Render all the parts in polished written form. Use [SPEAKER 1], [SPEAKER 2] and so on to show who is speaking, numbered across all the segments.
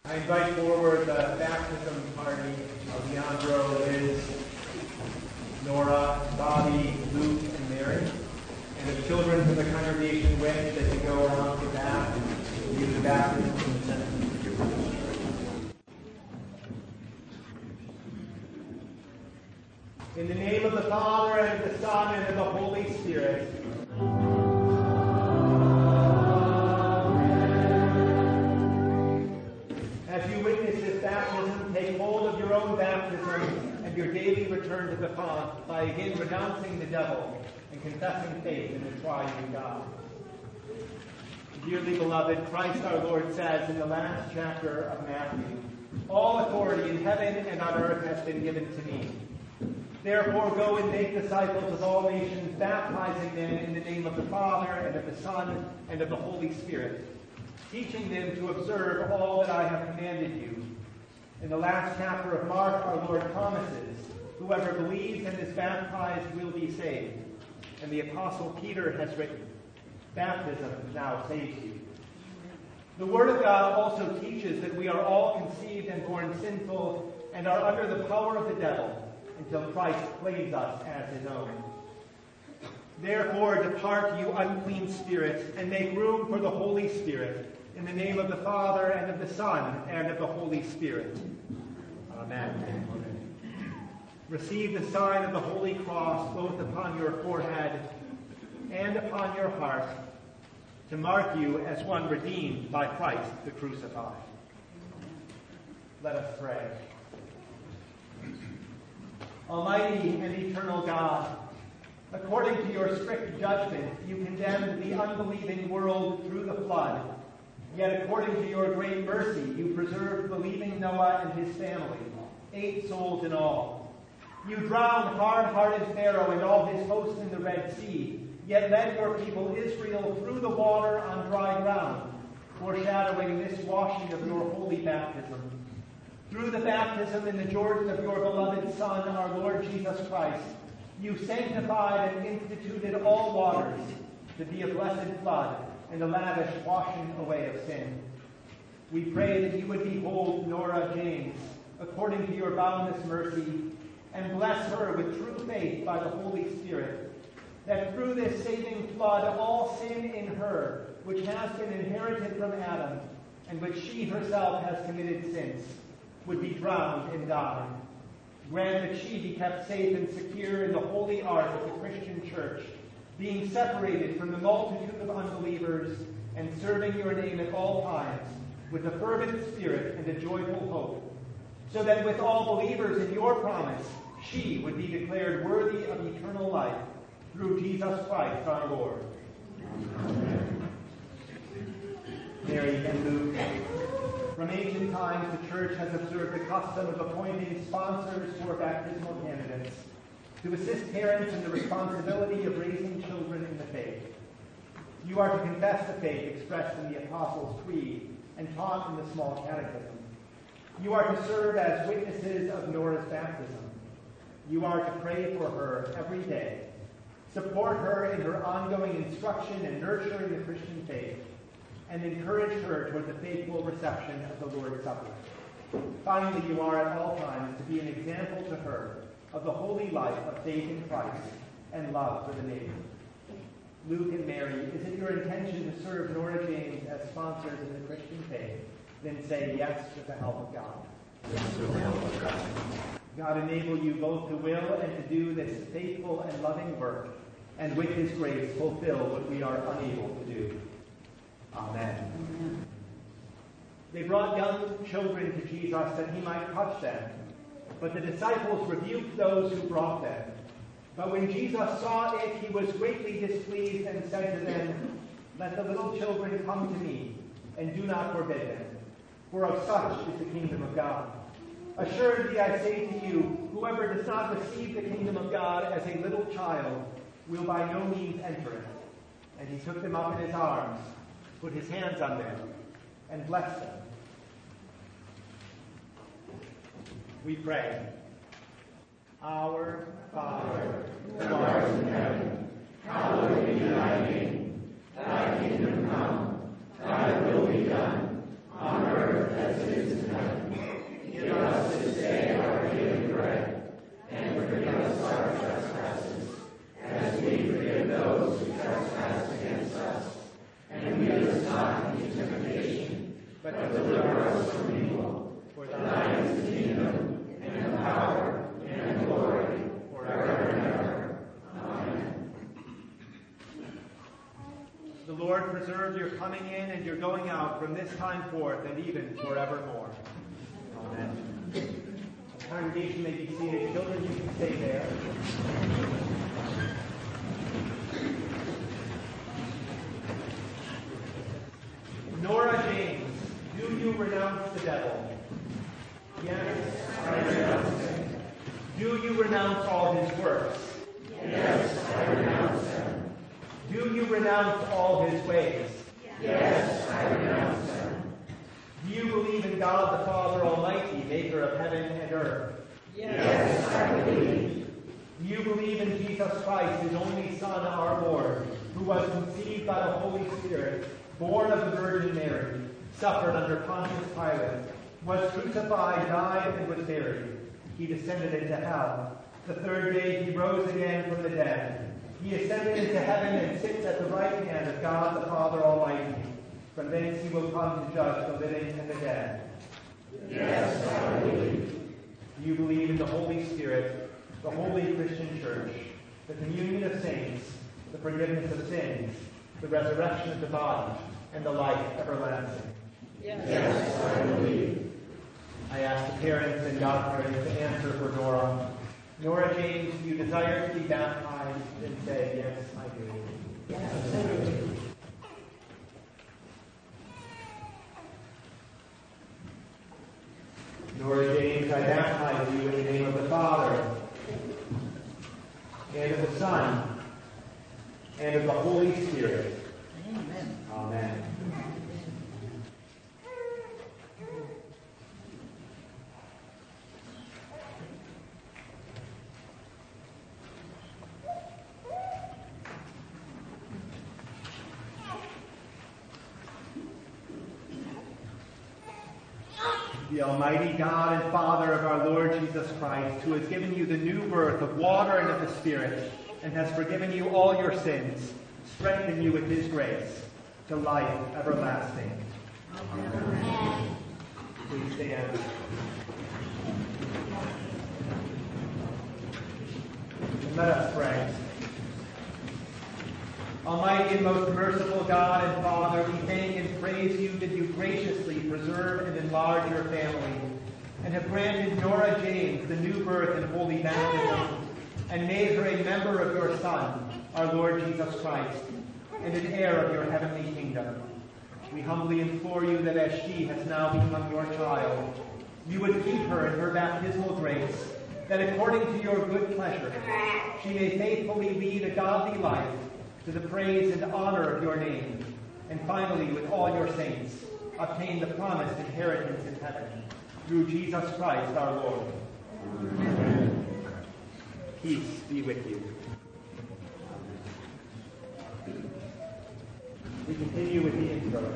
[SPEAKER 1] I invite forward the baptism party of Leandro, Liz, Nora, Bobby, Luke, and Mary. And the children from the congregation wish that they go along with that and do the baptism in the center. In the name of the Father, and of the Son, and of the Holy Spirit. As you witness this baptism, take hold of your own baptism and your daily return to the font by again renouncing the devil and confessing faith in the triune God. Dearly beloved, Christ our Lord says in the last chapter of Matthew, "All authority in heaven and on earth has been given to me. Therefore go and make disciples of all nations, baptizing them in the name of the Father, and of the Son, and of the Holy Spirit, teaching them to observe all that I have commanded you." In the last chapter of Mark, our Lord promises, "Whoever believes and is baptized will be saved." And the Apostle Peter has written, "Baptism now saves you." The Word of God also teaches that we are all conceived and born sinful and are under the power of the devil until Christ claims us as his own. Therefore, depart, you unclean spirits, and make room for the Holy Spirit, in the name of the Father, and of the Son, and of the Holy Spirit. Amen. Receive the sign of the Holy Cross both upon your forehead and upon your heart, to mark you as one redeemed by Christ the crucified. Let us pray. Almighty and eternal God, according to your strict judgment, you condemned the unbelieving world through the flood. Yet according to your great mercy, you preserved believing Noah and his family, 8 souls in all. You drowned hard-hearted Pharaoh and all his host in the Red Sea, yet led your people Israel through the water on dry ground, foreshadowing this washing of your holy baptism. Through the baptism in the Jordan of your beloved Son, our Lord Jesus Christ, you sanctified and instituted all waters to be a blessed flood and a lavish washing away of sin. We pray that you would behold Nora James, according to your boundless mercy, and bless her with true faith by the Holy Spirit, that through this saving flood all sin in her, which has been inherited from Adam, and which she herself has committed since, would be drowned and die. Grant that she be kept safe and secure in the holy ark of the Christian Church, being separated from the multitude of unbelievers and serving your name at all times with a fervent spirit and a joyful hope, so that with all believers in your promise, she would be declared worthy of eternal life through Jesus Christ our Lord. Amen. Mary and Luke. From ancient times, the Church has observed the custom of appointing sponsors for baptismal candidates to assist parents in the responsibility of raising children in the faith. You are to confess the faith expressed in the Apostles' Creed and taught in the Small Catechism. You are to serve as witnesses of Nora's baptism. You are to pray for her every day, support her in her ongoing instruction and nurturing the Christian faith, and encourage her toward the faithful reception of the Lord's Supper. Finally, you are at all times to be an example to her of the holy life of faith in Christ and love for the neighbor. Luke and Mary, is it your intention to serve Nora James as sponsors in the Christian faith? Then say yes with the help of God.
[SPEAKER 2] Yes, with the help of God.
[SPEAKER 1] God enable you both to will and to do this faithful and loving work, and with his grace fulfill what we are unable to do. Amen. They brought young children to Jesus that he might touch them, but the disciples rebuked those who brought them. But when Jesus saw it, he was greatly displeased and said to them, "Let the little children come to me, and do not forbid them, for of such is the kingdom of God. Assuredly I say to you, whoever does not receive the kingdom of God as a little child will by no means enter it." And he took them up in his arms, put his hands on them, and blessed them. We pray. Our Father, who art in heaven, hallowed be thy name. Thy kingdom come, thy will be done, on earth as it is in but deliver us from evil. For thine is the kingdom, and the power, and the glory, forever and ever. Amen. The Lord preserve your coming in and your going out from this time forth and even forevermore. Amen. The congregation may be seated. Children, you can stay there. Nora James, do you renounce the devil? Yes, I renounce him. Do you renounce all his works? Yes, I renounce them. Do you renounce all his ways? Yes, I renounce them. Do you believe in God the Father Almighty, maker of heaven and earth? Yes, I believe. Do you believe in Jesus Christ, his only Son, our Lord, who was conceived by the Holy Spirit, born of the Virgin Mary, suffered under Pontius Pilate, was crucified, died, and was buried. He descended into hell. The third day he rose again from the dead. He ascended into heaven and sits at the right hand of God the Father Almighty. From thence he will come to judge the living and the dead. Yes, I believe. Do you believe in the Holy Spirit, the holy Christian Church, the communion of saints, the forgiveness of sins, the resurrection of the body, and the life everlasting? Yes, I believe. I ask the parents and godparents to answer for Nora. Nora James, do you desire to be baptized? And say, yes, I do. Yes, I do. Nora James, I baptize you in the name of the Father, and of the Son, and of the Holy Spirit. Amen. Amen. The Almighty God and Father of our Lord Jesus Christ, who has given you the new birth of water and of the Spirit, and has forgiven you all your sins, strengthen you with his grace to life everlasting. Amen. Please stand. And let us pray. Almighty and most merciful God and Father, we thank and praise you that you graciously preserve and enlarge your family, and have granted Nora James the new birth and holy baptism, and made her a member of your Son, our Lord Jesus Christ, and an heir of your heavenly kingdom. We humbly implore you that as she has now become your child, you would keep her in her baptismal grace, that according to your good pleasure, she may faithfully lead a godly life to the praise and honor of your name, and finally, with all your saints, obtain the promised inheritance in heaven, through Jesus Christ our Lord. Amen. Peace be with you. We continue with the intro.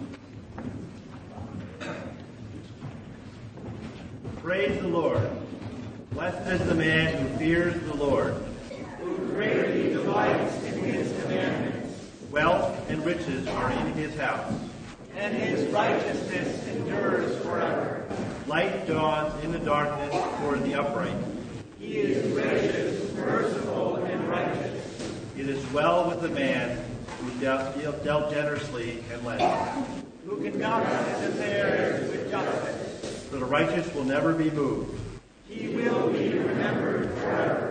[SPEAKER 3] Praise the Lord. Blessed is the man who fears the Lord,
[SPEAKER 1] who greatly delights in his commandments.
[SPEAKER 3] Wealth and riches are in his house,
[SPEAKER 1] and his righteousness endures forever.
[SPEAKER 3] Light dawns in the darkness for the upright.
[SPEAKER 1] He is gracious, merciful, and righteous.
[SPEAKER 3] It is well with the man who dealt generously and led,
[SPEAKER 1] who conducts his affairs with justice.
[SPEAKER 3] For the righteous will never be moved.
[SPEAKER 1] He will be remembered forever.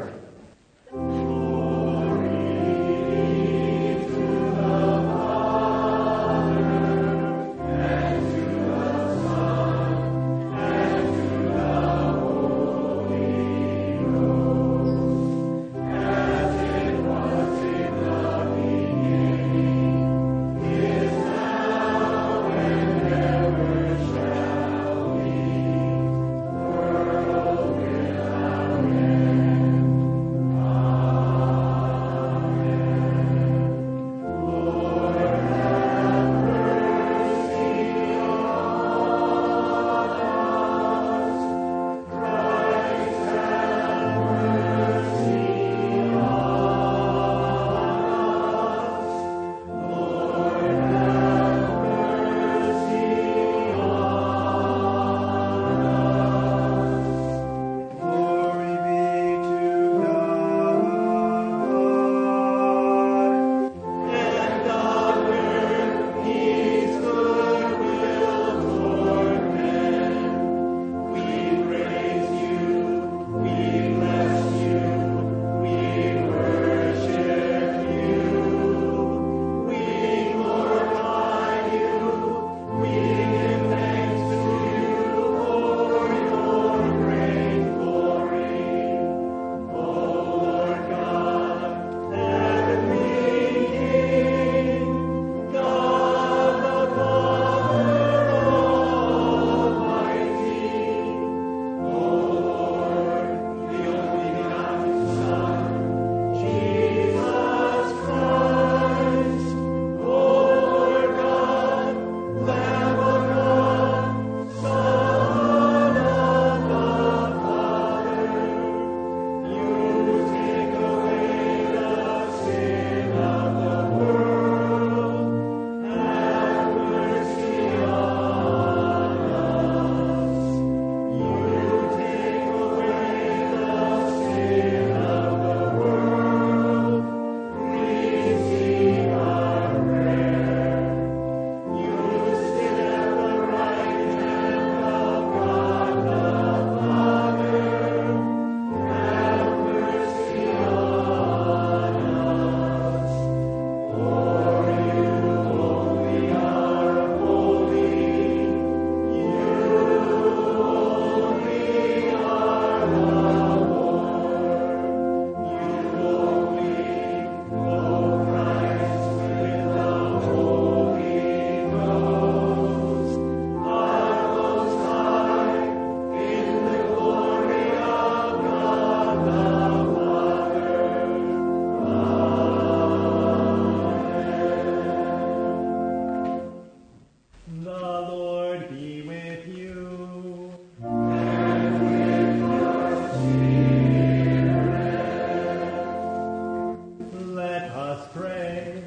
[SPEAKER 3] pray.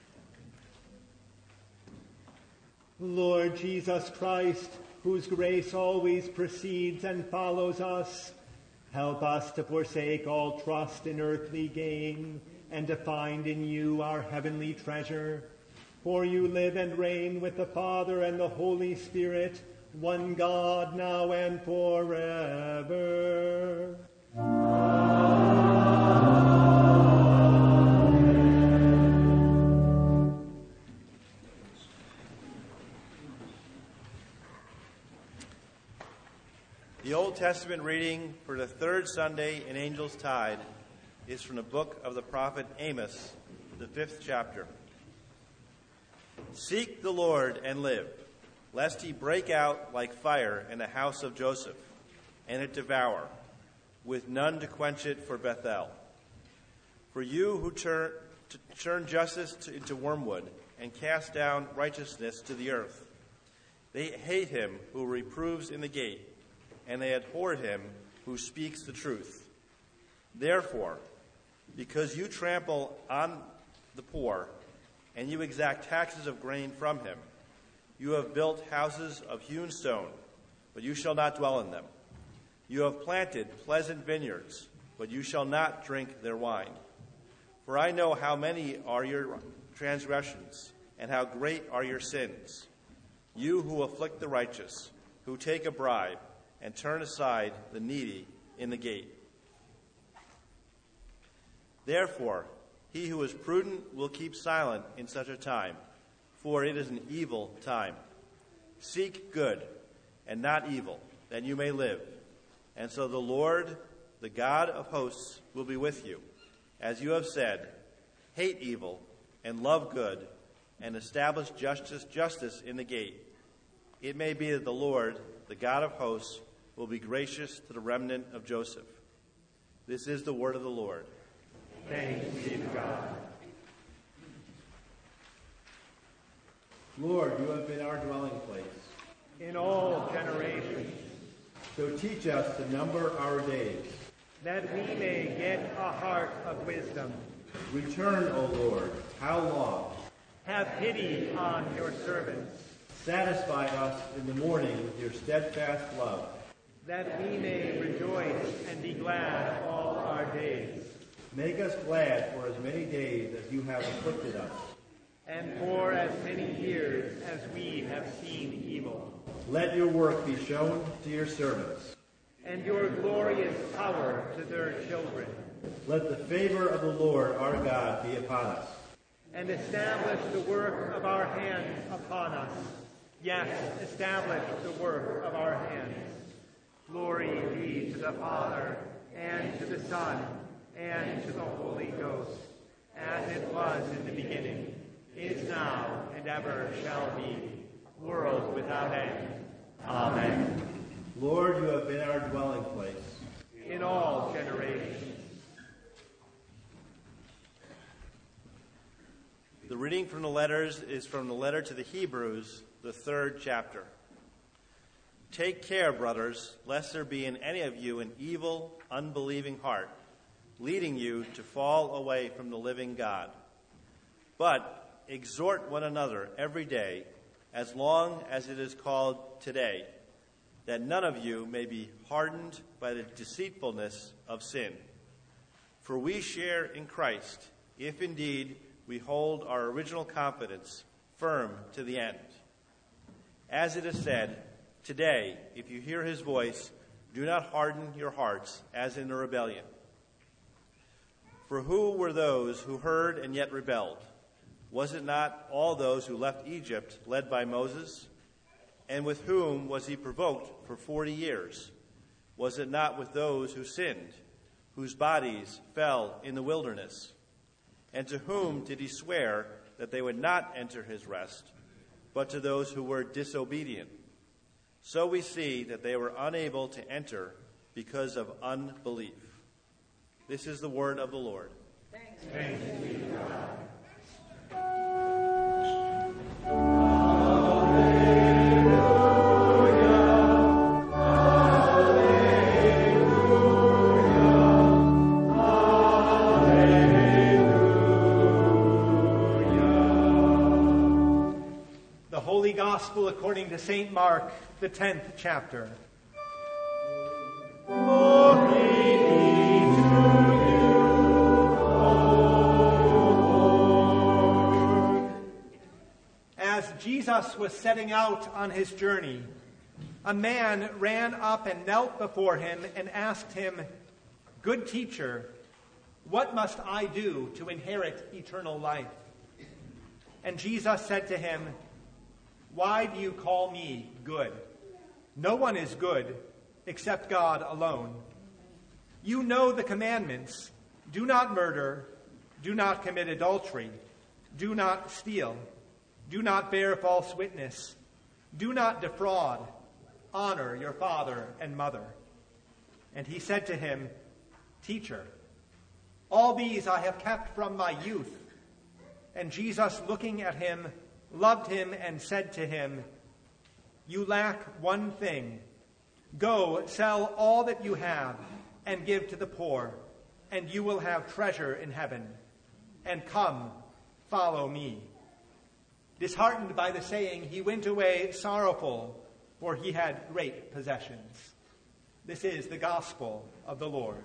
[SPEAKER 3] Lord Jesus Christ, whose grace always precedes and follows us, help us to forsake all trust in earthly gain and to find in you our heavenly treasure. For you live and reign with the Father and the Holy Spirit, one God, now and forever.
[SPEAKER 2] The Old Testament reading for the third Sunday in Angel's Tide is from the book of the prophet Amos, the 5th chapter. Seek the Lord and live, lest he break out like fire in the house of Joseph, and it devour, with none to quench it for Bethel. For you who turn justice into wormwood and cast down righteousness to the earth, they hate him who reproves in the gate, and they abhor him who speaks the truth. Therefore, because you trample on the poor, and you exact taxes of grain from him, you have built houses of hewn stone, but you shall not dwell in them. You have planted pleasant vineyards, but you shall not drink their wine. For I know how many are your transgressions, and how great are your sins. You who afflict the righteous, who take a bribe, and turn aside the needy in the gate. Therefore, he who is prudent will keep silent in such a time, for it is an evil time. Seek good and not evil, that you may live. And so the Lord, the God of hosts, will be with you. As you have said, hate evil and love good, and establish justice in the gate. It may be that the Lord, the God of hosts, will be gracious to the remnant of Joseph. This is the word of the Lord.
[SPEAKER 3] Thanks be to God. Lord, you have been our dwelling place
[SPEAKER 1] In all generations,
[SPEAKER 3] So teach us to number our days,
[SPEAKER 1] that we may get a heart of wisdom.
[SPEAKER 3] Return, O Lord, how long?
[SPEAKER 1] Have pity on your servants,
[SPEAKER 3] Satisfy us in the morning with your steadfast love,
[SPEAKER 1] that we may rejoice and be glad all our days.
[SPEAKER 3] Make us glad for as many days as you have afflicted us,
[SPEAKER 1] And for as many years as we have seen evil.
[SPEAKER 3] Let your work be shown to your servants,
[SPEAKER 1] And your glorious power to their children.
[SPEAKER 3] Let the favor of the Lord our God be upon us.
[SPEAKER 1] And establish the work of our hands upon us. Yes, establish the work of our hands. Glory be to the Father, and to the Son, and to the Holy Ghost, as it was in the beginning, is now, and ever shall be, world without end. Amen.
[SPEAKER 3] Lord, you have been our dwelling place.
[SPEAKER 1] In all generations.
[SPEAKER 2] The reading from the letters is from the letter to the Hebrews, the 3rd chapter. Take care, brothers, lest there be in any of you an evil, unbelieving heart, leading you to fall away from the living God. But exhort one another every day, as long as it is called today, that none of you may be hardened by the deceitfulness of sin. For we share in Christ, if indeed we hold our original confidence firm to the end. As it is said, today, if you hear his voice, do not harden your hearts as in the rebellion. For who were those who heard and yet rebelled? Was it not all those who left Egypt led by Moses? And with whom was he provoked for 40 years? Was it not with those who sinned, whose bodies fell in the wilderness? And to whom did he swear that they would not enter his rest, but to those who were disobedient? So we see that they were unable to enter because of unbelief. This is the word of the Lord.
[SPEAKER 1] Thanks be to God. Gospel according to St. Mark, the 10th chapter.
[SPEAKER 3] Glory be to you, O Lord.
[SPEAKER 1] As Jesus was setting out on his journey, a man ran up and knelt before him and asked him, "Good teacher, what must I do to inherit eternal life?" And Jesus said to him, "Why do you call me good? No one is good except God alone. You know the commandments. Do not murder. Do not commit adultery. Do not steal. Do not bear false witness. Do not defraud. Honor your father and mother." And he said to him, "Teacher, all these I have kept from my youth." And Jesus, looking at him, loved him and said to him, "You lack one thing. Go, sell all that you have and give to the poor, and you will have treasure in heaven. And come, follow me." Disheartened by the saying, he went away sorrowful, for he had great possessions. This is the gospel of the Lord.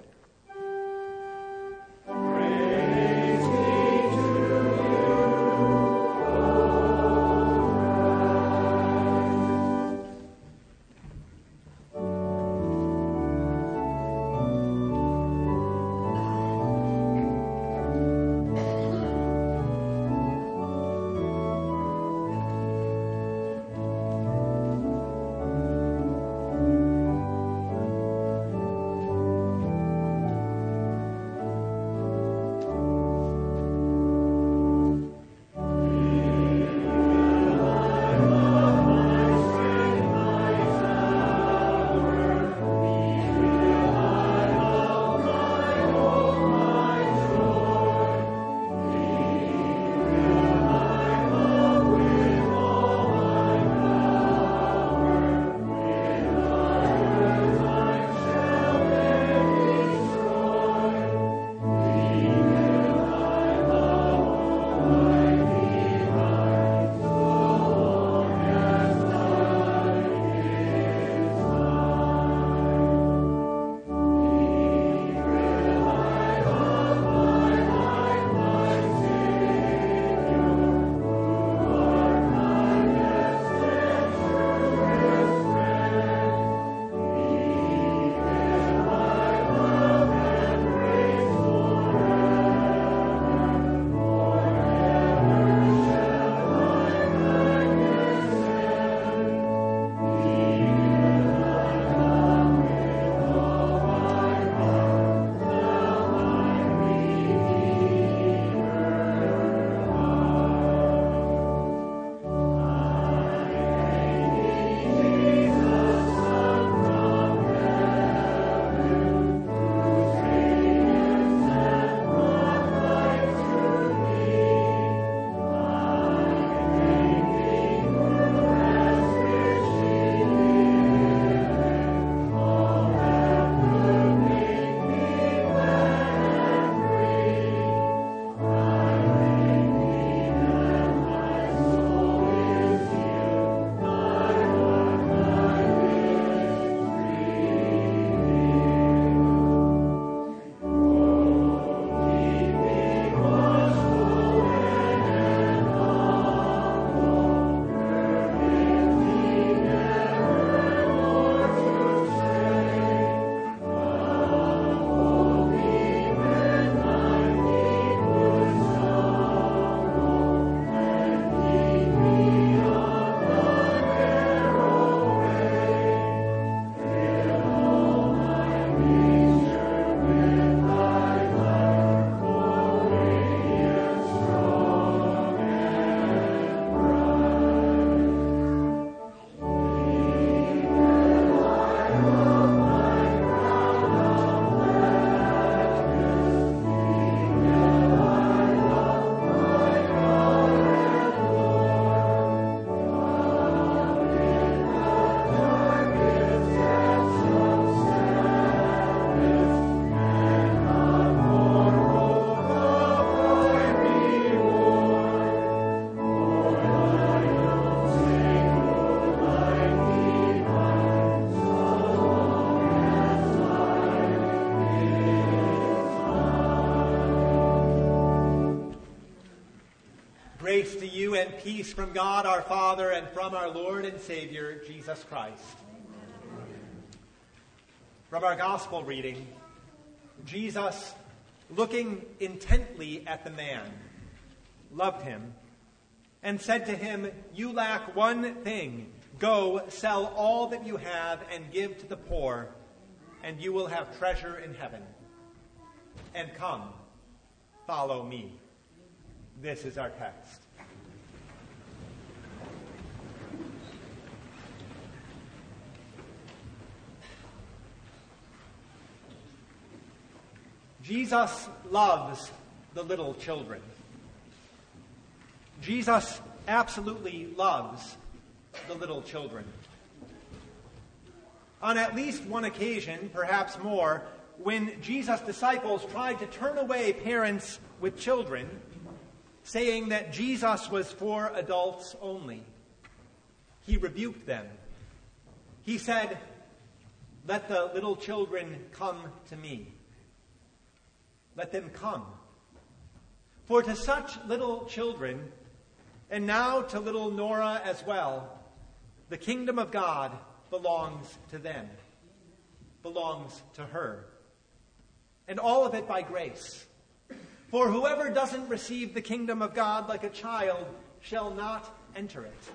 [SPEAKER 3] Grace to you and peace from God our Father and from our Lord and Savior, Jesus Christ. From our gospel reading, Jesus, looking intently at the man, loved him and said to him, "You lack one thing. Go, sell all that you have and give to the poor, and you will have treasure in heaven. And come, follow me." This is our text. Jesus loves the little children. Jesus absolutely loves the little children. On at least one occasion, perhaps more, when Jesus' disciples tried to turn away parents with children, saying that Jesus was for adults only, he rebuked them. He said, "Let the little children come to me. Let them come. For to such little children, and now to little Nora as well, the kingdom of God belongs to them, belongs to her. And all of it by grace. For whoever doesn't receive the kingdom of God like a child shall not enter it."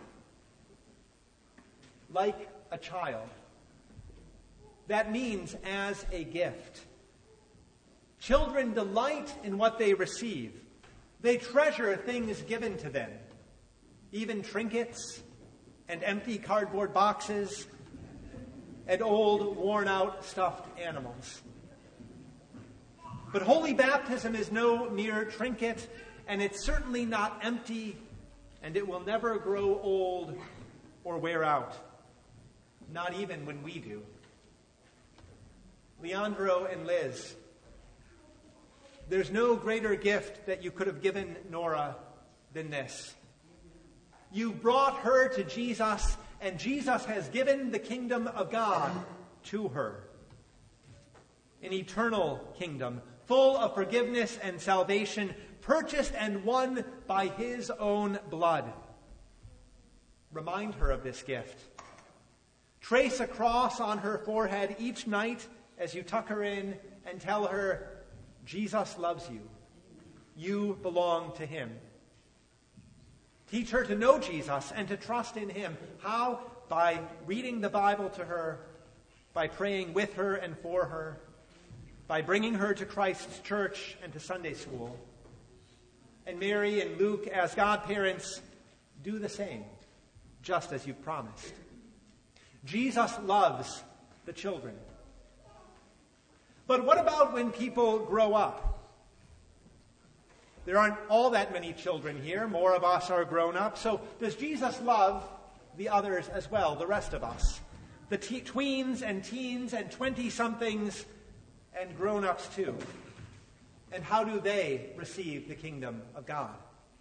[SPEAKER 3] Like a child. That means as a gift. Children delight in what they receive. They treasure things given to them, even trinkets and empty cardboard boxes and old, worn-out stuffed animals. But holy baptism is no mere trinket, and it's certainly not empty, and it will never grow old or wear out, not even when we do. Leandro and Liz, there's no greater gift that you could have given Nora than this. You brought her to Jesus, and Jesus has given the kingdom of God to her. An eternal kingdom, full of forgiveness and salvation, purchased and won by his own blood. Remind her of this gift. Trace a cross on her forehead each night as you tuck her in and tell her, Jesus loves you. You belong to him. Teach her to know Jesus and to trust in him. How? By reading the Bible to her, by praying with her and for her, by bringing her to Christ's church and to Sunday school. And Mary and Luke, as godparents, do the same, just as you've promised. Jesus loves the children. But what about when people grow up? There aren't all that many children here. More of us are grown up. So does Jesus love the others as well, the rest of us? The tweens and teens and 20-somethings and grown-ups too. And how do they receive the kingdom of God?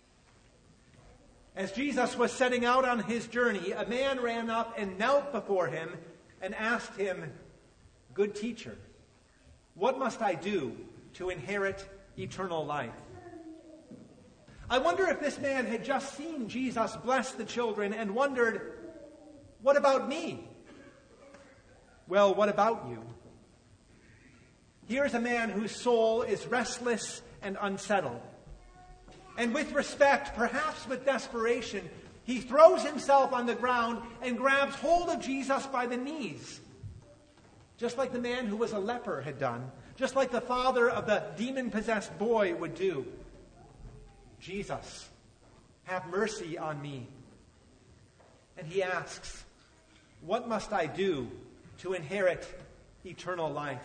[SPEAKER 3] As Jesus was setting out on his journey, a man ran up and knelt before him and asked him, "Good teacher, what must I do to inherit eternal life?" I wonder if this man had just seen Jesus bless the children and wondered, what about me? Well, what about you? Here's a man whose soul is restless and unsettled. And with respect, perhaps with desperation, he throws himself on the ground and grabs hold of Jesus by the knees. Just like the man who was a leper had done. Just like the father of the demon-possessed boy would do. Jesus, have mercy on me. And he asks, what must I do to inherit eternal life?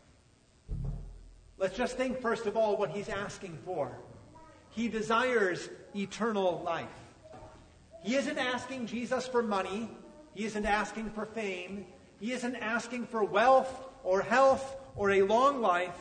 [SPEAKER 3] Let's just think, first of all, what he's asking for. He desires eternal life. He isn't asking Jesus for money. He isn't asking for fame. He isn't asking for wealth or health or a long life.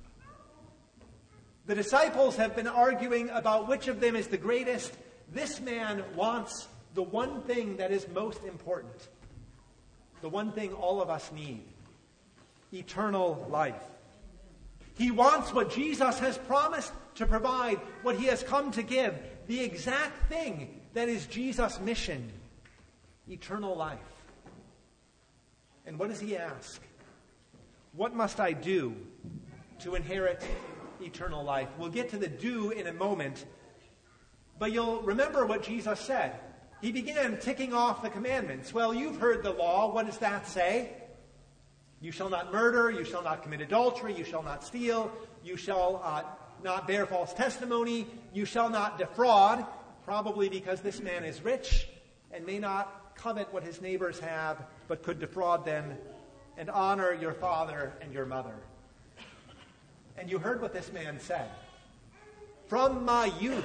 [SPEAKER 3] The disciples have been arguing about which of them is the greatest. This man wants the one thing that is most important. The one thing all of us need. Eternal life. He wants what Jesus has promised
[SPEAKER 1] to provide, what he has come to give, the exact thing that is Jesus' mission, eternal life. And what does he ask? What must I do to inherit eternal life? We'll get to the do in a moment, but you'll remember what Jesus said. He began ticking off the commandments. Well, you've heard the law. What does that say? You shall not murder, you shall not commit adultery, you shall not steal, you shall not bear false testimony, you shall not defraud, probably because this man is rich and may not covet what his neighbors have, but could defraud them, and honor your father and your mother. And you heard what this man said. From my youth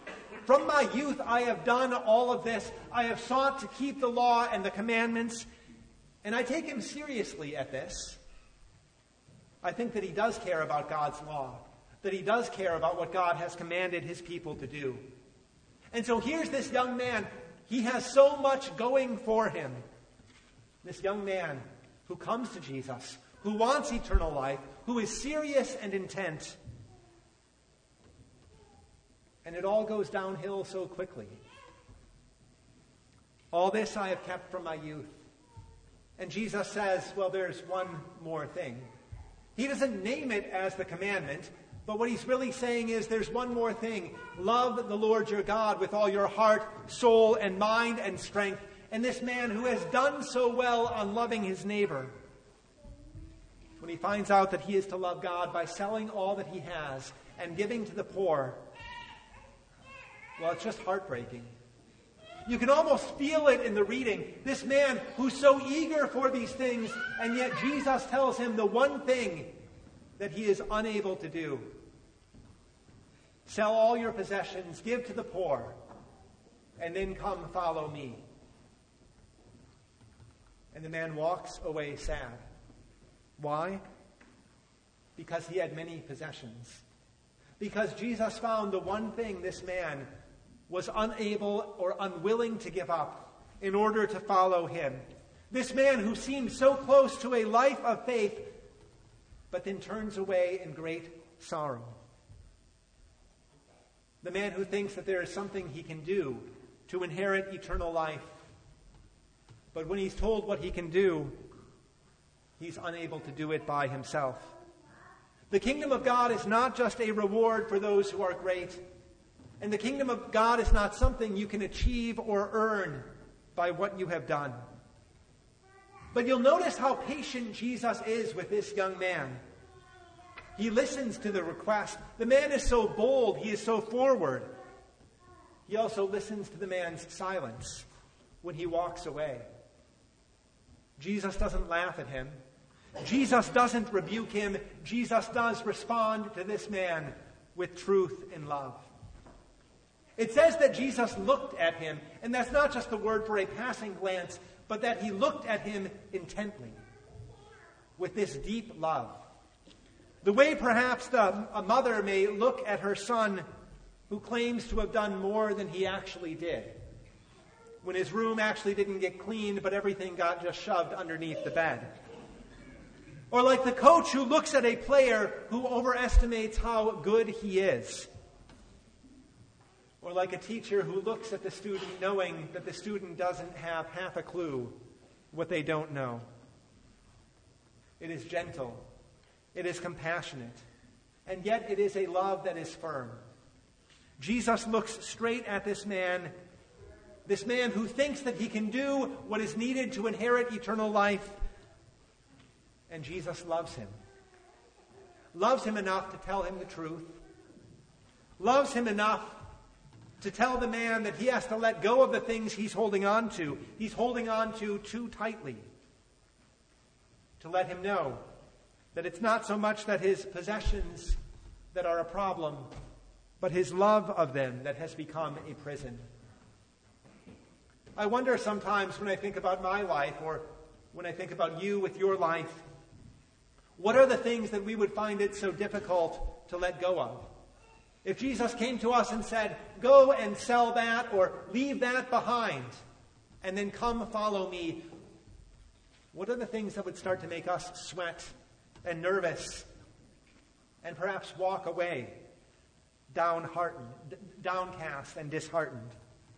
[SPEAKER 1] I have done all of this. I have sought to keep the law and the commandments. And I take him seriously at this. I think that he does care about God's law, that he does care about what God has commanded his people to do. And so here's this young man. He has so much going for him. This young man who comes to Jesus, who wants eternal life, who is serious and intent. And it all goes downhill so quickly. All this I have kept from my youth. And Jesus says, well, there's one more thing. He doesn't name it as the commandment, but what he's really saying is there's one more thing. Love the Lord your God with all your heart, soul, and mind and strength. And this man who has done so well on loving his neighbor, when he finds out that he is to love God by selling all that he has and giving to the poor, well, it's just heartbreaking. You can almost feel it in the reading. This man who's so eager for these things, and yet Jesus tells him the one thing that he is unable to do. Sell all your possessions, give to the poor, and then come follow me. And the man walks away sad. Why? Because he had many possessions. Because Jesus found the one thing this man was unable or unwilling to give up in order to follow him. This man who seemed so close to a life of faith, but then turns away in great sorrow. The man who thinks that there is something he can do to inherit eternal life, but when he's told what he can do, he's unable to do it by himself. The kingdom of God is not just a reward for those who are great. And the kingdom of God is not something you can achieve or earn by what you have done. But you'll notice how patient Jesus is with this young man. He listens to the request. The man is so bold. He is so forward. He also listens to the man's silence when he walks away. Jesus doesn't laugh at him. Jesus doesn't rebuke him. Jesus does respond to this man with truth and love. It says that Jesus looked at him, and that's not just the word for a passing glance, but that he looked at him intently, with this deep love. The way perhaps a mother may look at her son who claims to have done more than he actually did, when his room actually didn't get cleaned, but everything got just shoved underneath the bed. Or like the coach who looks at a player who overestimates how good he is. Or like a teacher who looks at the student knowing that the student doesn't have half a clue what they don't know. It is gentle. It is compassionate. And yet it is a love that is firm. Jesus looks straight at this man who thinks that he can do what is needed to inherit eternal life. And Jesus loves him. Loves him enough to tell him the truth. Loves him enough to tell the man that he has to let go of the things he's holding on to. He's holding on to too tightly. To let him know that it's not so much that his possessions that are a problem, but his love of them that has become a prison. I wonder sometimes when I think about my life, or when I think about you with your life, what are the things that we would find it so difficult to let go of? If Jesus came to us and said, go and sell that or leave that behind and then come follow me, what are the things that would start to make us sweat and nervous and perhaps walk away? downcast and disheartened.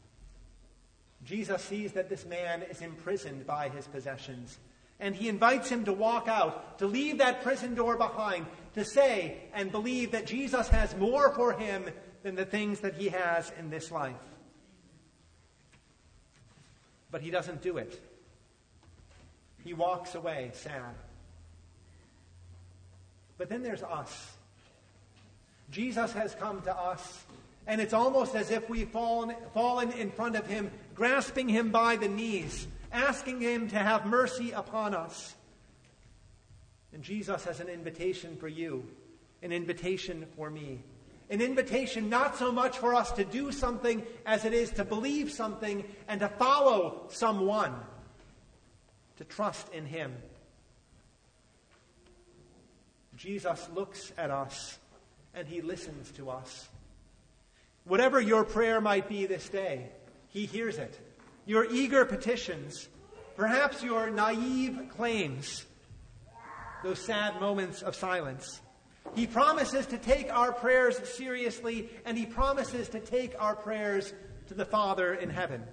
[SPEAKER 1] Jesus sees that this man is imprisoned by his possessions, and he invites him to walk out, to leave that prison door behind, to say and believe that Jesus has more for him than the things that he has in this life. But he doesn't do it. He walks away sad. But then there's us. Jesus has come to us, and it's almost as if we've fallen in front of him, grasping him by the knees, asking him to have mercy upon us. And Jesus has an invitation for you, an invitation for me. An invitation not so much for us to do something as it is to believe something and to follow someone, to trust in him. Jesus looks at us and he listens to us. Whatever your prayer might be this day, he hears it. Your eager petitions, perhaps your naive claims, those sad moments of silence. He promises to take our prayers seriously, and he promises to take our prayers to the Father in heaven.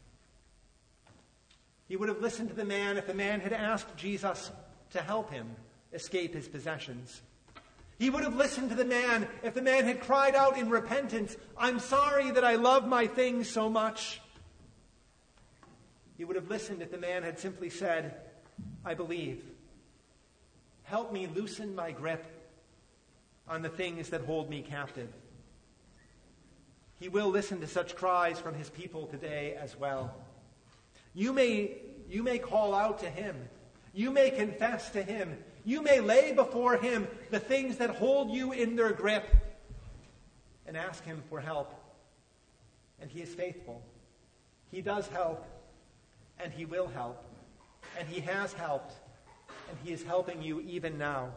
[SPEAKER 1] He would have listened to the man if the man had asked Jesus to help him escape his possessions. He would have listened to the man if the man had cried out in repentance, "I'm sorry that I love my things so much." He would have listened if the man had simply said, "I believe. Help me loosen my grip on the things that hold me captive." He will listen to such cries from his people today as well. You may call out to him. You may confess to him. You may lay before him the things that hold you in their grip and ask him for help. And he is faithful. He does help, and he will help, and he has helped, and he is helping you even now.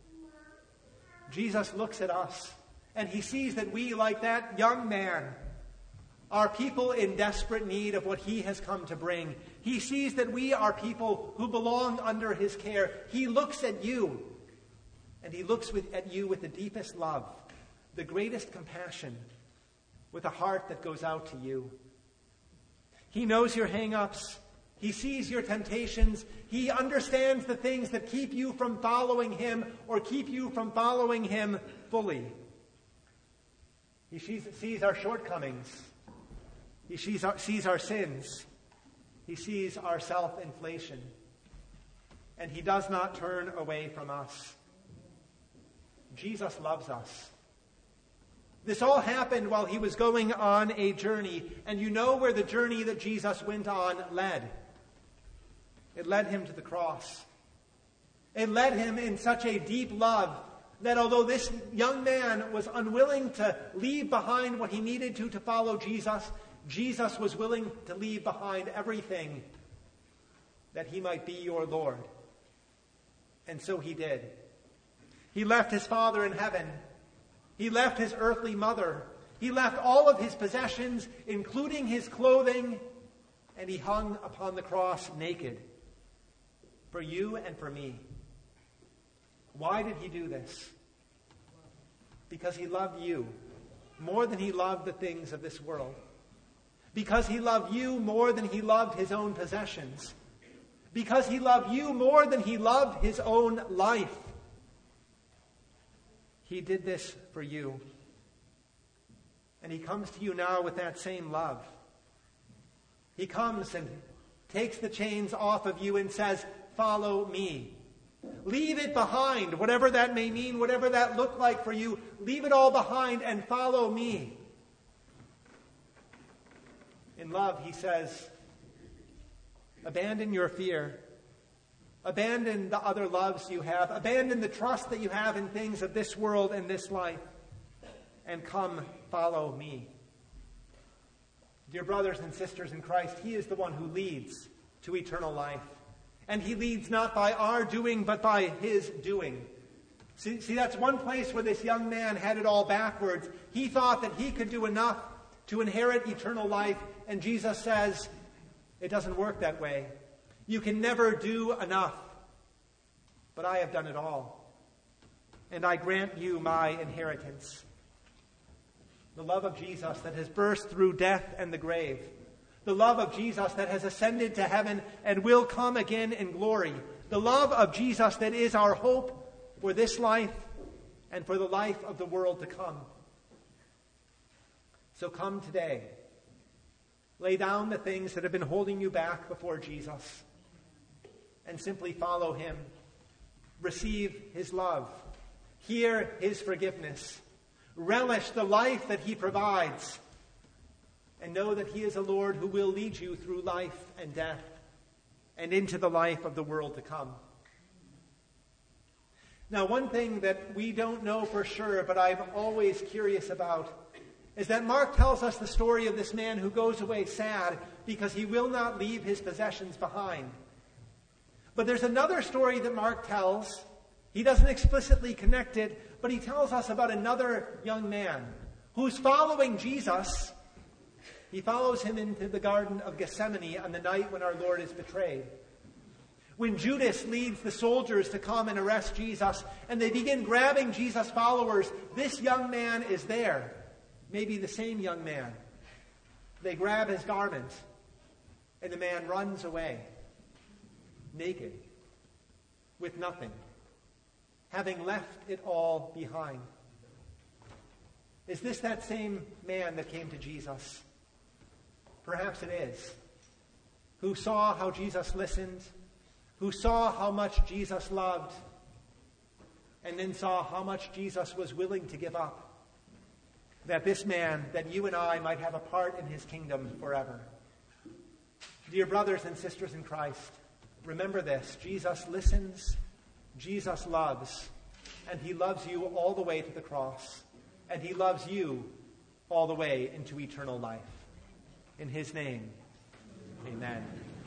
[SPEAKER 1] Jesus looks at us, and he sees that we, like that young man, are people in desperate need of what he has come to bring. He sees that we are people who belong under his care. He looks at you, and he looks at you with the deepest love, the greatest compassion, with a heart that goes out to you. He knows your hang-ups. He sees your temptations. He understands the things that keep you from following him or keep you from following him fully. He sees our shortcomings. He sees our sins. He sees our self-inflation. And he does not turn away from us. Jesus loves us. This all happened while he was going on a journey. And you know where the journey that Jesus went on led. It led him to the cross. It led him in such a deep love that although this young man was unwilling to leave behind what he needed to follow Jesus, Jesus was willing to leave behind everything that he might be your Lord. And so he did. He left his Father in heaven. He left his earthly mother. He left all of his possessions, including his clothing, and he hung upon the cross naked for you and for me. Why did he do this? Because he loved you more than he loved the things of this world. Because he loved you more than he loved his own possessions. Because he loved you more than he loved his own life. He did this for you. And he comes to you now with that same love. He comes and takes the chains off of you and says, "Follow me." Leave it behind, whatever that may mean, whatever that looked like for you. Leave it all behind and follow me. In love, he says, abandon your fear. Abandon the other loves you have. Abandon the trust that you have in things of this world and this life. And come, follow me. Dear brothers and sisters in Christ, he is the one who leads to eternal life. And he leads not by our doing, but by his doing. See, that's one place where this young man had it all backwards. He thought that he could do enough to inherit eternal life. And Jesus says, it doesn't work that way. You can never do enough. But I have done it all. And I grant you my inheritance. The love of Jesus that has burst through death and the grave. The love of Jesus that has ascended to heaven and will come again in glory. The love of Jesus that is our hope for this life and for the life of the world to come. So come today. Lay down the things that have been holding you back before Jesus and simply follow him. Receive his love. Hear his forgiveness. Relish the life that he provides. And know that he is a Lord who will lead you through life and death and into the life of the world to come. Now, one thing that we don't know for sure, but I'm always curious about, is that Mark tells us the story of this man who goes away sad because he will not leave his possessions behind. But there's another story that Mark tells. He doesn't explicitly connect it, but he tells us about another young man who's following Jesus. He follows him into the Garden of Gethsemane on the night when our Lord is betrayed. When Judas leads the soldiers to come and arrest Jesus, and they begin grabbing Jesus' followers, this young man is there. Maybe the same young man. They grab his garment, and the man runs away, naked, with nothing, having left it all behind. Is this that same man that came to Jesus? Perhaps it is. Who saw how Jesus listened, who saw how much Jesus loved, and then saw how much Jesus was willing to give up. That this man, that you and I might have a part in his kingdom forever. Dear brothers and sisters in Christ, remember this. Jesus listens, Jesus loves, and he loves you all the way to the cross. And he loves you all the way into eternal life. In his name, amen.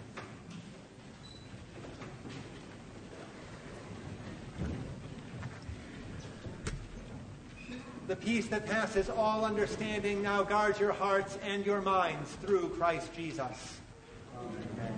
[SPEAKER 1] The peace that passes all understanding now guards your hearts and your minds through Christ Jesus. Amen.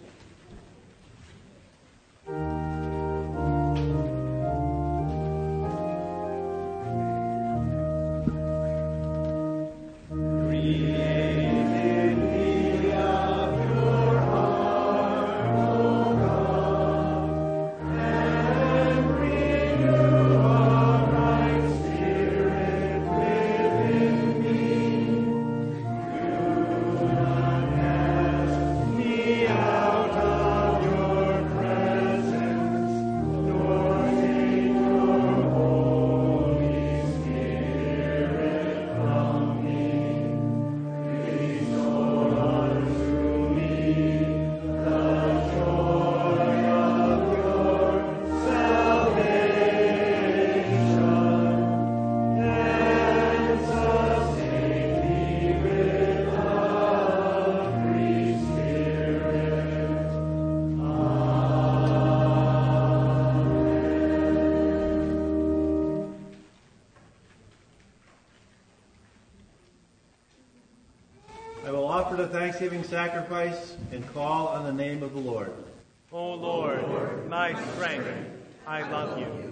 [SPEAKER 2] The thanksgiving sacrifice and call on the name of the Lord.
[SPEAKER 3] O Lord, my strength, I love you.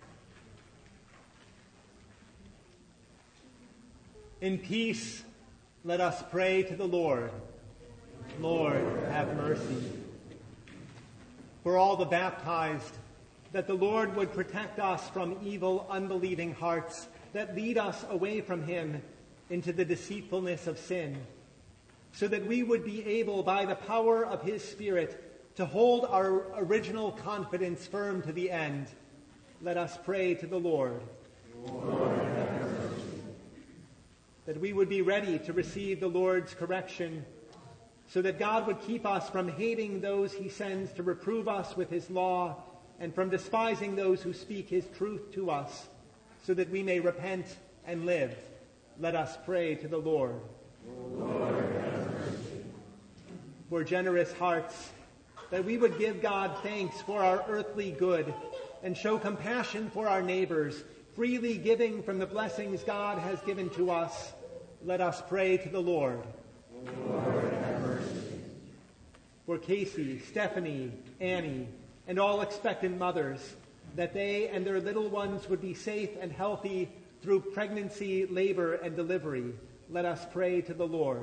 [SPEAKER 3] In peace, let us pray to the Lord. Lord, have mercy. For all the baptized, that the Lord would protect us from evil, unbelieving hearts that lead us away from him into the deceitfulness of sin, so that we would be able, by the power of his Spirit, to hold our original confidence firm to the end. Let us pray to the Lord. Lord, have mercy. That we would be ready to receive the Lord's correction, so that God would keep us from hating those he sends to reprove us with his law, and from despising those who speak his truth to us, so that we may repent and live. Let us pray to the Lord. Lord, have mercy. For generous hearts, that we would give God thanks for our earthly good and show compassion for our neighbors, freely giving from the blessings God has given to us. Let us pray to the Lord. Lord, have mercy. For Casey, Stephanie, Annie, and all expectant mothers, that they and their little ones would be safe and healthy
[SPEAKER 1] through pregnancy, labor, and delivery, let us pray to the Lord.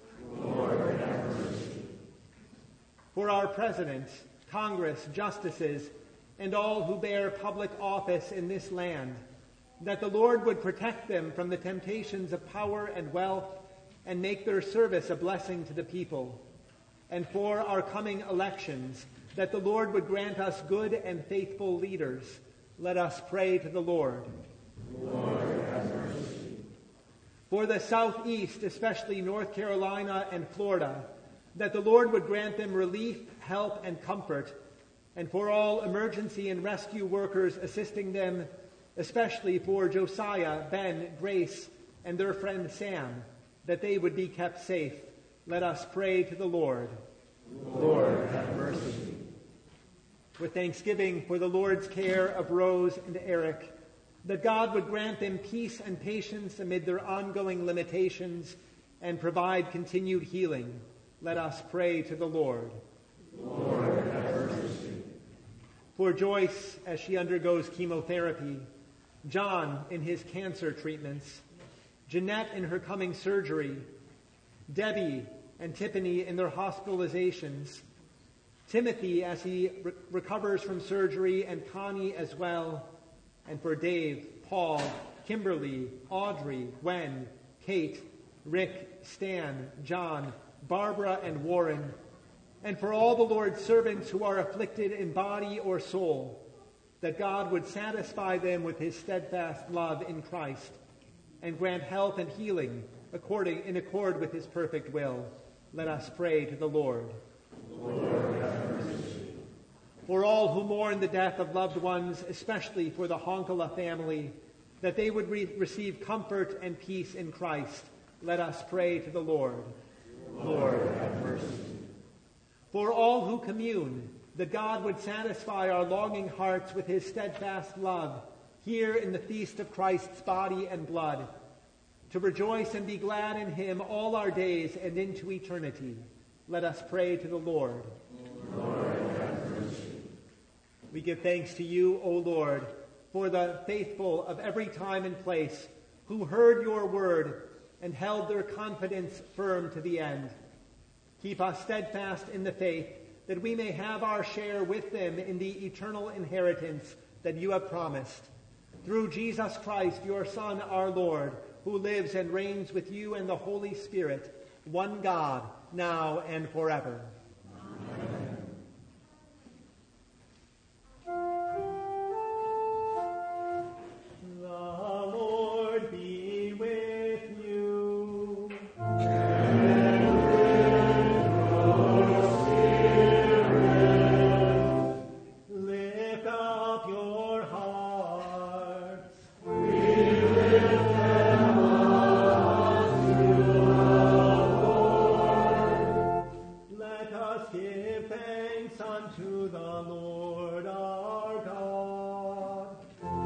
[SPEAKER 4] Lord, have mercy.
[SPEAKER 1] For our president, Congress, justices, and all who bear public office in this land, that the Lord would protect them from the temptations of power and wealth and make their service a blessing to the people. And for our coming elections, that the Lord would grant us good and faithful leaders, let us pray to the Lord.
[SPEAKER 4] Lord, have mercy.
[SPEAKER 1] For the Southeast, especially North Carolina and Florida, that the Lord would grant them relief, help, and comfort, and for all emergency and rescue workers assisting them, especially for Josiah, Ben, Grace, and their friend Sam, that they would be kept safe. Let us pray to the Lord.
[SPEAKER 4] Lord, have mercy.
[SPEAKER 1] With thanksgiving for the Lord's care of Rose and Eric, that God would grant them peace and patience amid their ongoing limitations and provide continued healing. Let us pray to the Lord.
[SPEAKER 4] Lord, have mercy.
[SPEAKER 1] For Joyce as she undergoes chemotherapy, John in his cancer treatments, Jeanette in her coming surgery, Debbie and Tiffany in their hospitalizations, Timothy as he recovers from surgery, and Connie as well, and for Dave, Paul, Kimberly, Audrey, Gwen, Kate, Rick, Stan, John, Barbara, and Warren, and for all the Lord's servants who are afflicted in body or soul, that God would satisfy them with his steadfast love in Christ, and grant health and healing in accord with his perfect will. Let us pray to the Lord.
[SPEAKER 4] Lord, have mercy.
[SPEAKER 1] For all who mourn the death of loved ones, especially for the Honkala family, that they would receive comfort and peace in Christ, let us pray to the Lord.
[SPEAKER 4] Lord, have mercy.
[SPEAKER 1] For all who commune, that God would satisfy our longing hearts with his steadfast love, here in the feast of Christ's body and blood, to rejoice and be glad in him all our days and into eternity. Let us pray to the Lord.
[SPEAKER 4] Lord, have mercy.
[SPEAKER 1] We give thanks to you, O Lord, for the faithful of every time and place, who heard your word and held their confidence firm to the end. Keep us steadfast in the faith, that we may have our share with them in the eternal inheritance that you have promised. Through Jesus Christ, your Son, our Lord, who lives and reigns with you and the Holy Spirit, one God, now and forever.
[SPEAKER 4] Amen.
[SPEAKER 3] The Lord be with you. Lift up your hearts. Let us give thanks unto the Lord our God.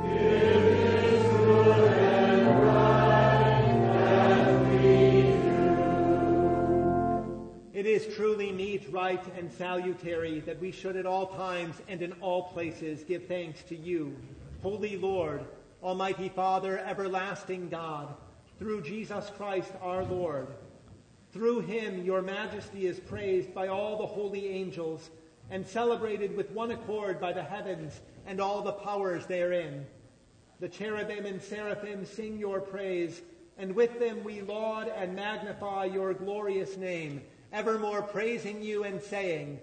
[SPEAKER 3] It is truly meet, right, and salutary that we should at all times and in all places give thanks to you, Holy Lord, Almighty Father, everlasting God, through Jesus Christ our Lord. Through him your majesty is praised by all the holy angels and celebrated with one accord by the heavens and all the powers therein. The cherubim and seraphim sing your praise, and with them we laud and magnify your glorious name, evermore praising you and saying,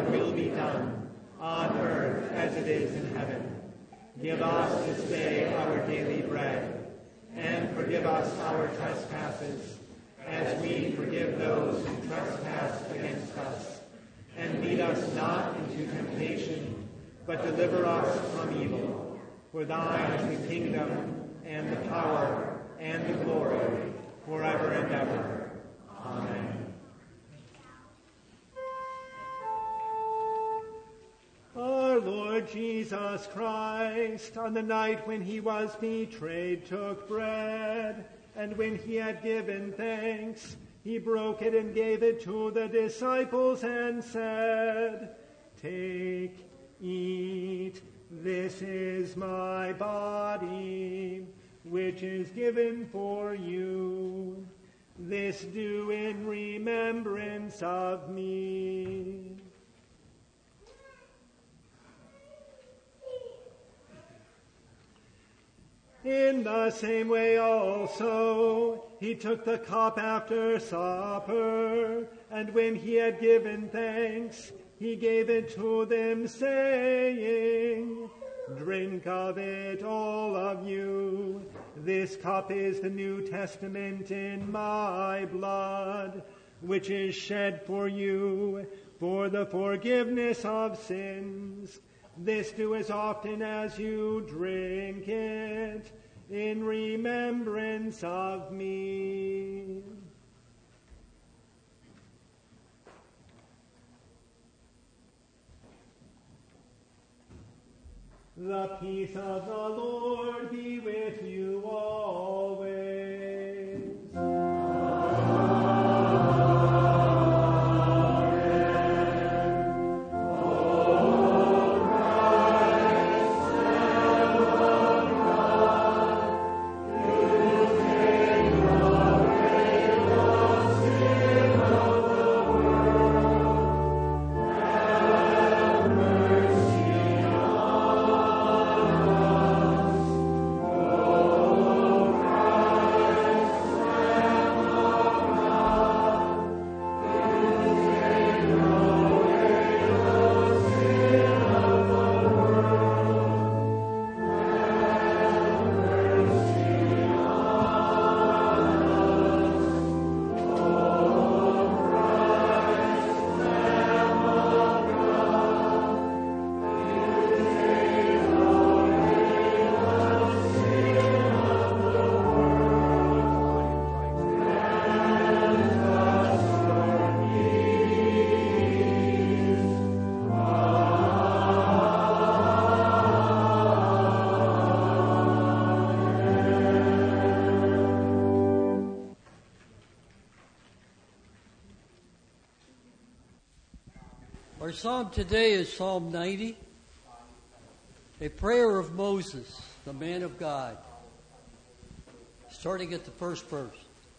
[SPEAKER 3] will be done, on earth as it is in heaven. Give us this day our daily bread, and forgive us our trespasses, as we forgive those who trespass against us. And lead us not into temptation, but deliver us from evil. For thine is the kingdom, and the power, and the glory, forever and ever. Amen. Our Lord Jesus Christ, on the night when he was betrayed, took bread, and when he had given thanks, he broke it and gave it to the disciples and said, "Take, eat, this is my body, which is given for you. This do in remembrance of me." In the same way also, he took the cup after supper, and when he had given thanks, he gave it to them, saying, "Drink of it, all of you. This cup is the New Testament in my blood, which is shed for you for the forgiveness of sins. This do as often as you drink it in remembrance of me." The peace of the Lord be with you always.
[SPEAKER 5] Our psalm today is Psalm 90, a prayer of Moses, the man of God, starting at the first verse.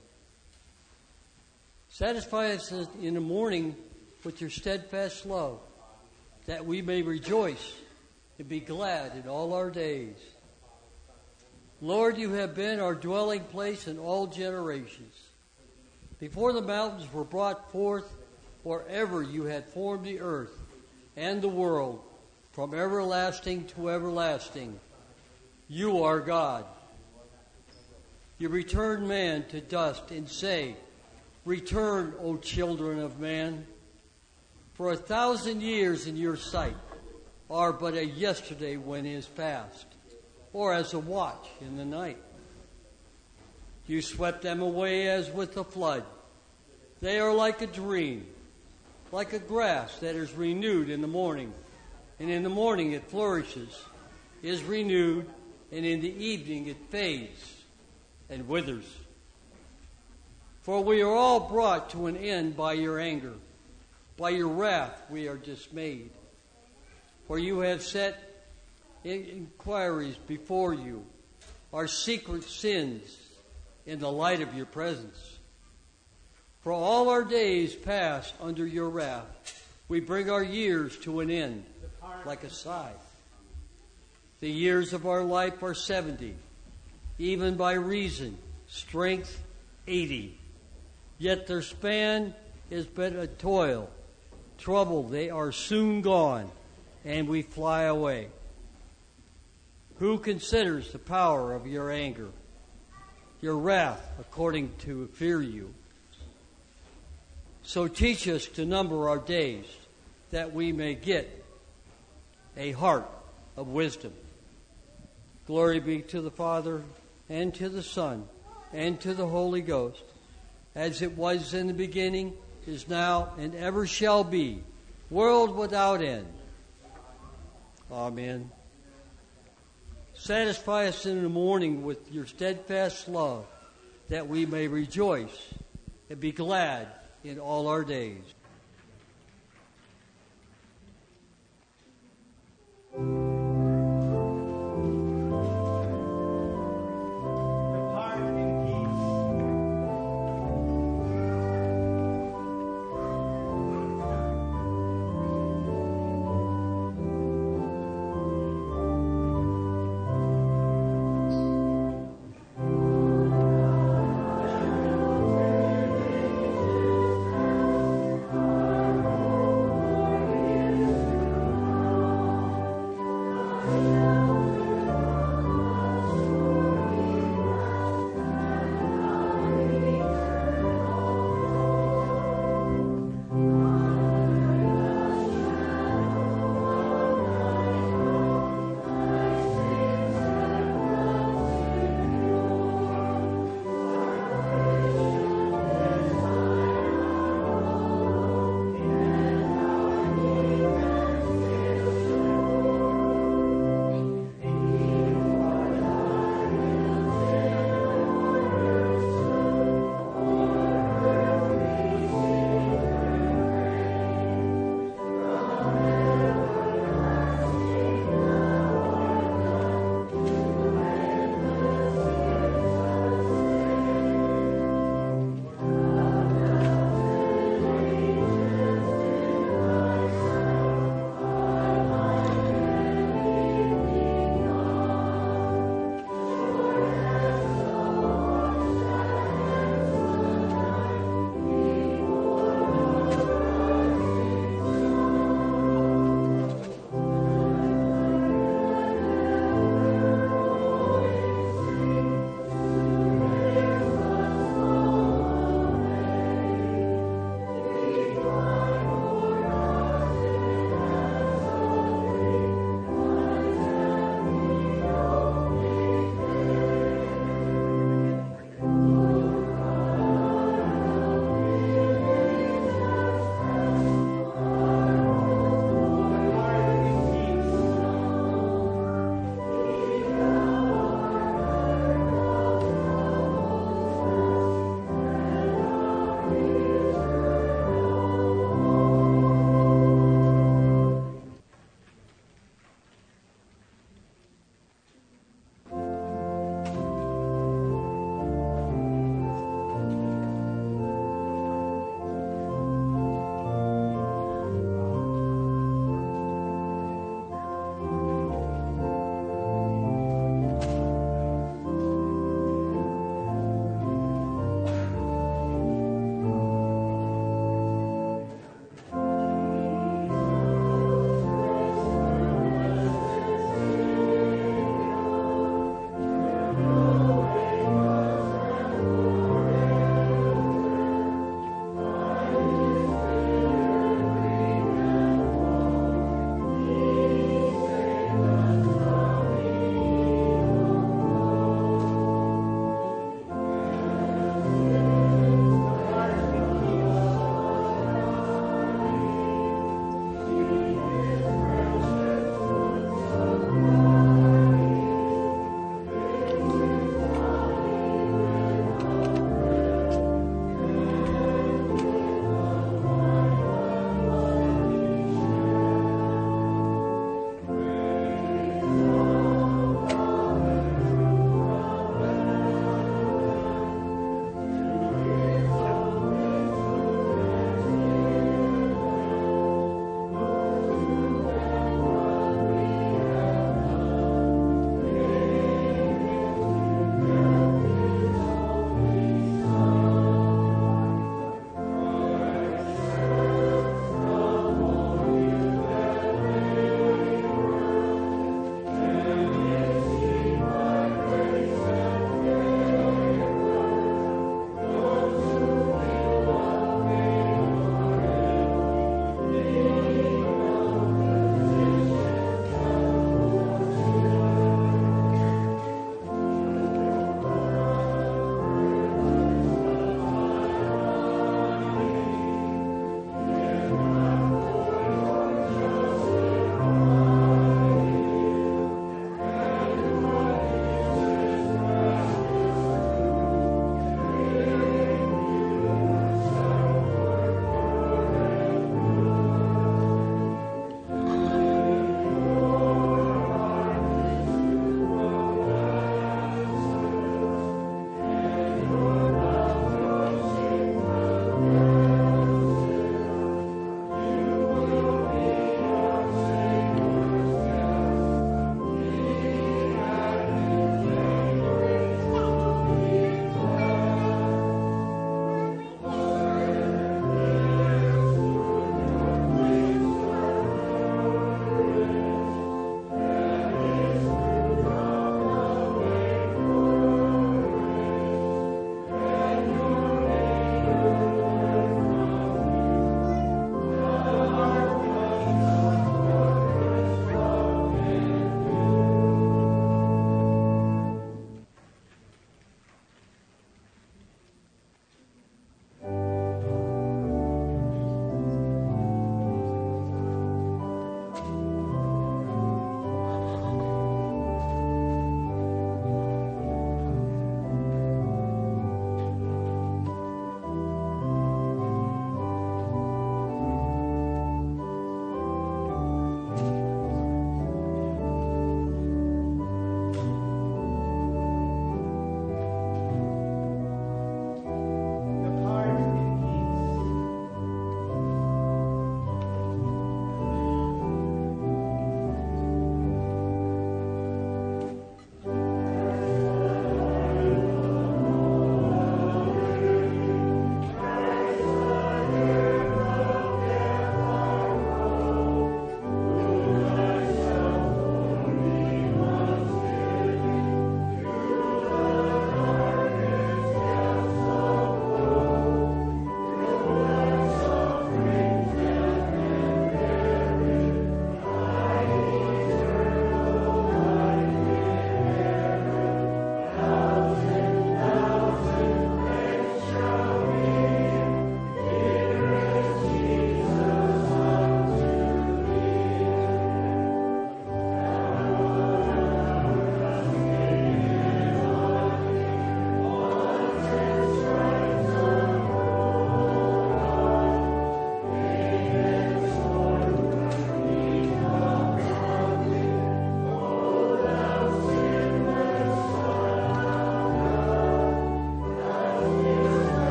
[SPEAKER 5] "Satisfy us in the morning with your steadfast love, that we may rejoice and be glad in all our days. Lord, you have been our dwelling place in all generations. Before the mountains were brought forth, or ever you had formed the earth and the world, from everlasting to everlasting, you are God. You return man to dust and say, 'Return, O children of man.' For 1,000 years in your sight are but a yesterday when it is past, or as a watch in the night. You swept them away as with a flood. They are like a dream, like a grass that is renewed in the morning, and in the morning it flourishes, is renewed, and in the evening it fades and withers. For we are all brought to an end by your anger. By your wrath we are dismayed. For you have set inquiries before you, our secret sins in the light of your presence. For all our days pass under your wrath. We bring our years to an end like a scythe. The years of our life are 70, even by reason, strength 80. Yet their span is but a toil, trouble, they are soon gone, and we fly away. Who considers the power of your anger, your wrath according to fear you? So teach us to number our days, that we may get a heart of wisdom. Glory be to the Father, and to the Son, and to the Holy Ghost, as it was in the beginning, is now, and ever shall be, world without end. Amen. Satisfy us in the morning with your steadfast love, that we may rejoice and be glad in all our days.
[SPEAKER 1] Depart in peace.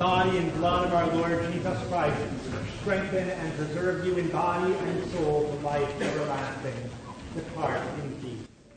[SPEAKER 3] body and blood of our Lord Jesus Christ strengthen and preserve you in body and soul to life everlasting. Depart in peace.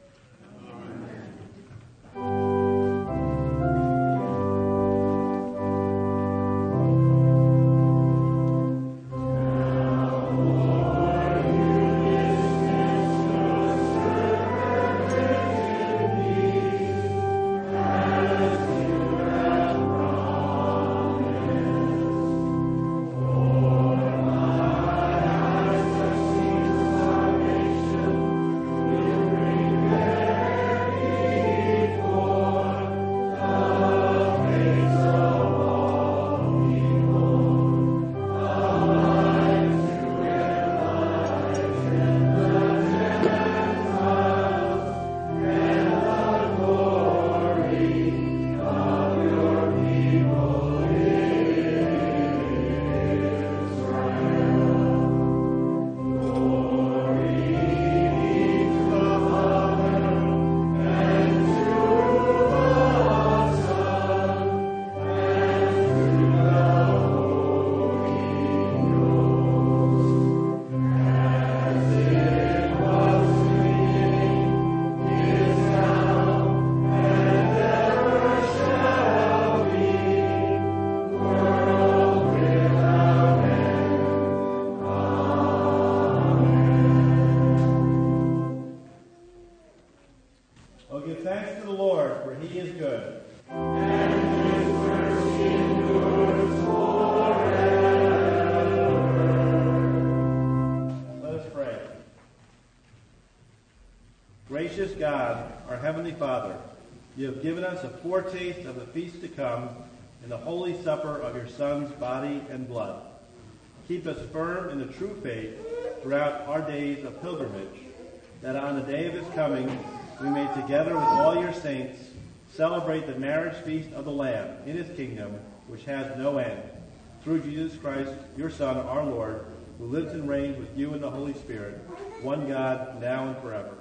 [SPEAKER 2] Gracious God, our Heavenly Father, you have given us a foretaste of the feast to come in the holy supper of your Son's body and blood. Keep us firm in the true faith throughout our days of pilgrimage, that on the day of his coming we may, together with all your saints, celebrate the marriage feast of the Lamb in his kingdom, which has no end. Through Jesus Christ, your Son, our Lord, who lives and reigns with you in the Holy Spirit, one God, now and forever.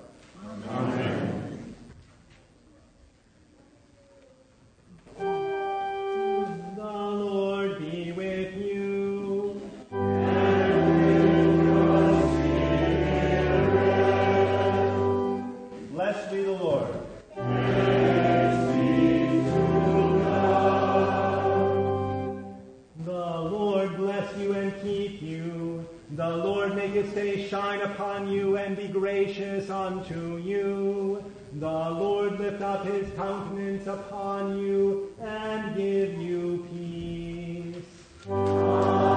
[SPEAKER 4] Amen.
[SPEAKER 3] The Lord be with you.
[SPEAKER 4] And with your spirit.
[SPEAKER 2] Blessed be the Lord.
[SPEAKER 4] Thanks be to God.
[SPEAKER 3] The Lord bless you and keep you. The Lord make his face shine upon you and be gracious unto you. The Lord lift up his countenance upon you and give you peace. Amen.